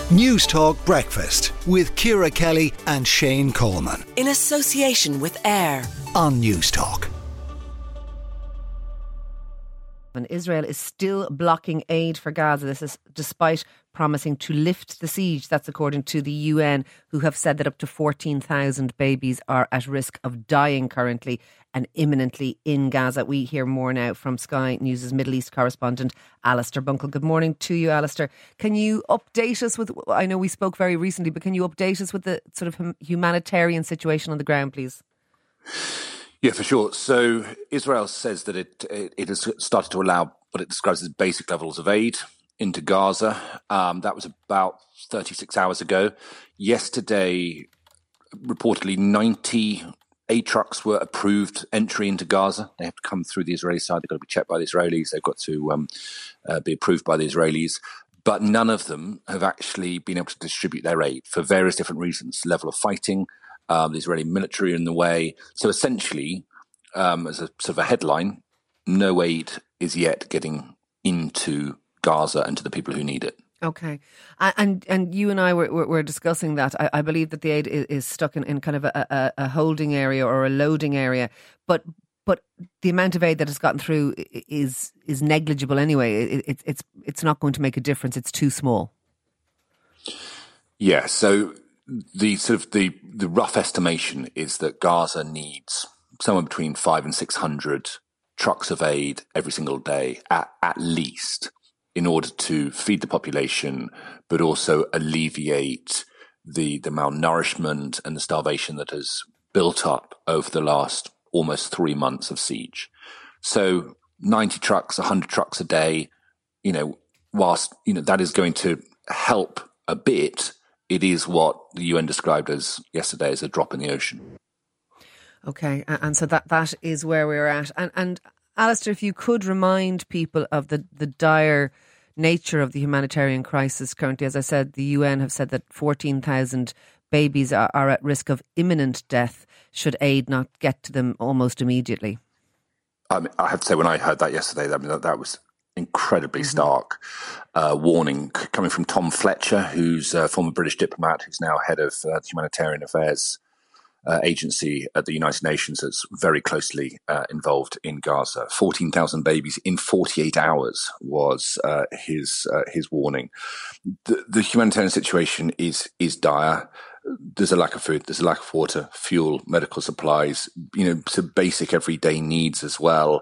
News Talk Breakfast with Ciara Kelly and Shane Coleman. In association with AIR on News Talk. And Israel is still blocking aid for Gaza. This is despite promising to lift the siege. That's according to the UN, who have said that up to 14,000 babies are at risk of dying currently and imminently in Gaza. We hear more now from Sky News' Middle East correspondent, Alistair Bunkle. Good morning to you, Alistair. Can you update us with, I know we spoke very recently, but can you update us with the sort of humanitarian situation on the ground, please? Yeah, for sure. So Israel says that it has started to allow what it describes as basic levels of aid into Gaza. That was about 36 hours ago. Yesterday, reportedly 90 aid trucks were approved entry into Gaza. They have to come through the Israeli side. They've got to be checked by the Israelis. They've got to be approved by the Israelis. But none of them have actually been able to distribute their aid for various different reasons. Level of fighting, the Israeli military in the way. So essentially, as a sort of a headline, no aid is yet getting into Gaza and to the people who need it. Okay. And you and I were discussing that. I believe that the aid is stuck in kind of a holding area or a loading area. But the amount of aid that has gotten through is negligible anyway. It's not going to make a difference. It's too small. Yeah, so the rough estimation is that Gaza needs somewhere between 500 and 600 trucks of aid every single day, at least, in order to feed the population, but also alleviate the malnourishment and the starvation that has built up over the last almost 3 months of siege. So 90 trucks, 100 trucks a day, whilst that is going to help a bit, it is what the UN described as yesterday as a drop in the ocean. Okay, and so that is where we're at. And Alistair, if you could remind people of the dire nature of the humanitarian crisis currently. As I said, the UN have said that 14,000 babies are at risk of imminent death should aid not get to them almost immediately. I have to say, when I heard that yesterday, that was incredibly stark warning coming from Tom Fletcher, who's a former British diplomat, who's now head of the Humanitarian Affairs agency at the United Nations that's very closely involved in Gaza. 14,000 babies in 48 hours was his warning. The humanitarian situation is dire. There's a lack of food, there's a lack of water, fuel, medical supplies, so basic everyday needs as well.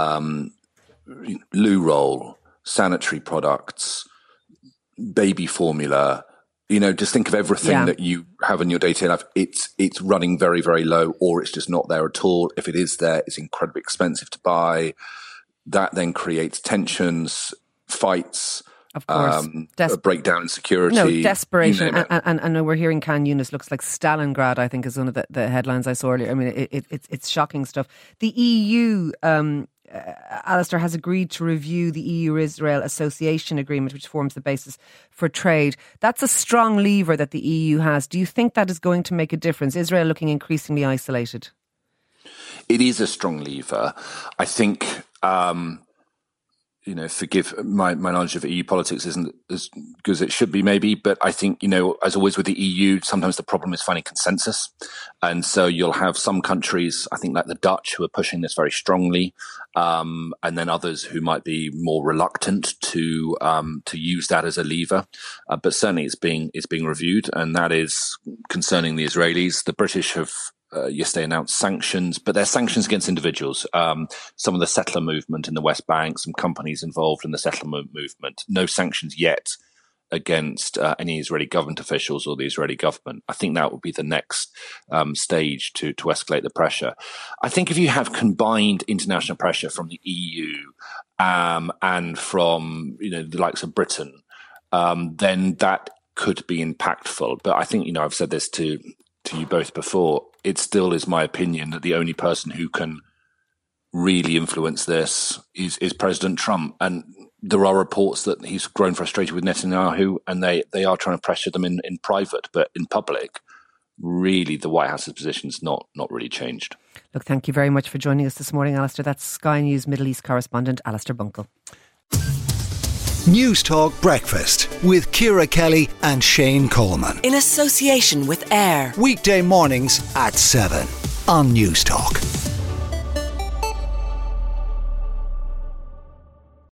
Loo roll, sanitary products, baby formula. Just think of everything that you have in your day-to-day life. It's running very, very low, or it's just not there at all. If it is there, it's incredibly expensive to buy. That then creates tensions, fights, of course, a breakdown in security. No, desperation. And we're hearing Khan Yunis looks like Stalingrad, I think, is one of the headlines I saw earlier. I mean, it's shocking stuff. The EU, Alistair, has agreed to review the EU-Israel Association Agreement, which forms the basis for trade. That's a strong lever that the EU has. Do you think that is going to make a difference? Israel looking increasingly isolated. It is a strong lever. I think, forgive my knowledge of EU politics isn't as good as it should be, maybe. But I think, as always with the EU, sometimes the problem is finding consensus. And so you'll have some countries, I think like the Dutch, who are pushing this very strongly, and then others who might be more reluctant to use that as a lever. But certainly it's being reviewed, and that is concerning the Israelis. The British have yesterday announced sanctions, but they're sanctions against individuals. Some of the settler movement in the West Bank, some companies involved in the settlement movement. No sanctions yet against any Israeli government officials or the Israeli government. I think that would be the next stage to escalate the pressure. I think if you have combined international pressure from the EU and from the likes of Britain, then that could be impactful. But I think I've said this to you both before. It still is my opinion that the only person who can really influence this is President Trump. And there are reports that he's grown frustrated with Netanyahu, and they are trying to pressure them in private, but in public, really the White House's position's not really changed. Look, thank you very much for joining us this morning, Alistair. That's Sky News Middle East correspondent Alistair Bunkle. News Talk Breakfast with Ciara Kelly and Shane Coleman. In association with AIR. Weekday mornings at 7 on News Talk.